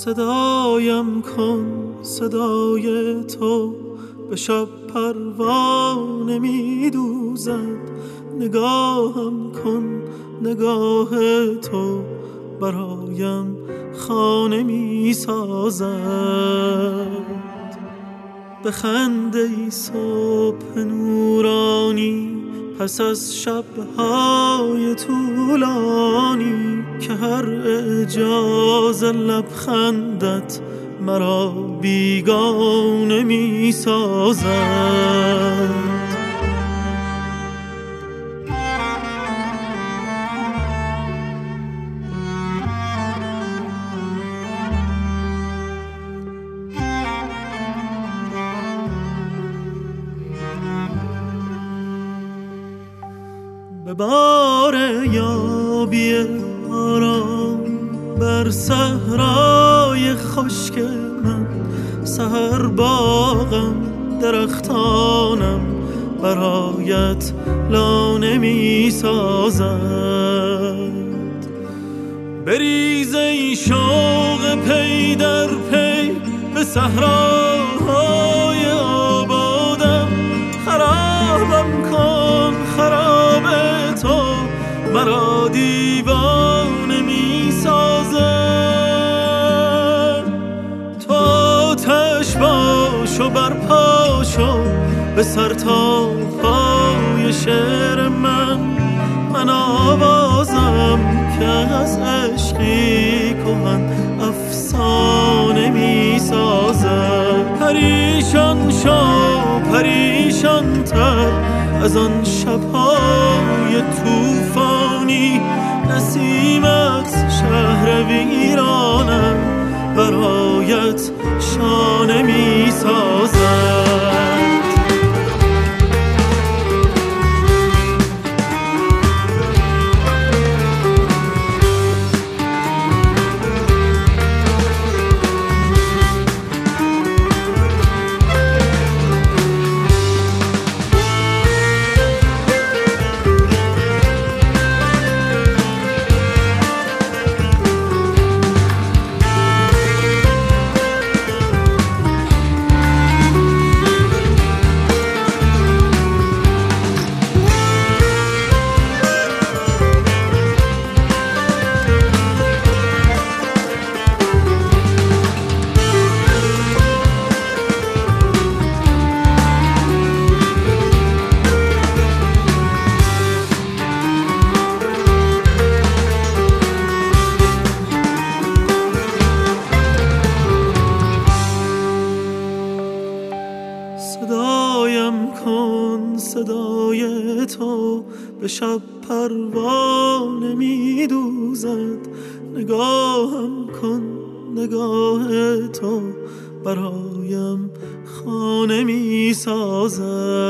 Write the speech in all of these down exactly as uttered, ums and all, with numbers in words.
صدایم کن صدای تو به شب پروانه می دوزد، نگاهم کن نگاه تو برایم خانه می سازد. بخند ای صبح نورانی پس از شب‌های طولانی، که هر اعجاز لبخندت مرا بیگانه می سازد. به بار یابی آرام بر صحرای خشک من، سحر باغم درختانم برایت لانه می سازد. بریز ای شوق پی در پی به صحراهای آبادم، خرابم کن خراب تو مرا دیوانه می سازد. تو آتش باش و برپا شو به سر تا پای شعر من، من آوازم که از عشقی کهن افسانه می سازد. پریشان شو پریشان تر از آن شب‌های طوفانی، نسیمت شهر ویرانم برایت شانه می سازد. صدایم کن صدای تو به شب پروانه می دوزد، نگاهم کن نگاه تو برایم خانه می سازد.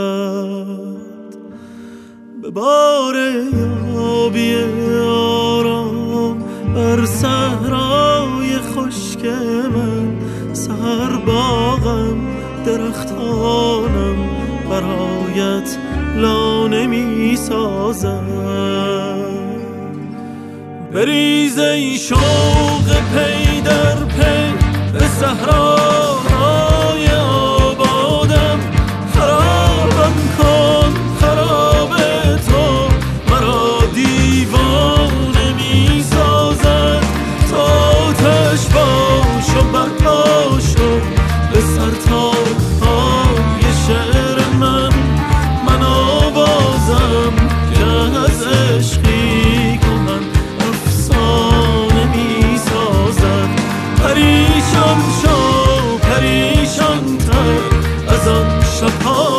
به بار یابی آرام بر صحرای خشک من، سحر باغم درختانم برایت لانه می سازد. بریز ای شوق پی در پی به صحراهای آبادم، خرابم کن خراب تو مرا دیوانه می سازد. تو آتش باش و برپا شو به سر تا پای شعر من، من آوازم که از عشقی کهن افسانه می سازد. پریشان شو پریشان تر از آن شب‌ها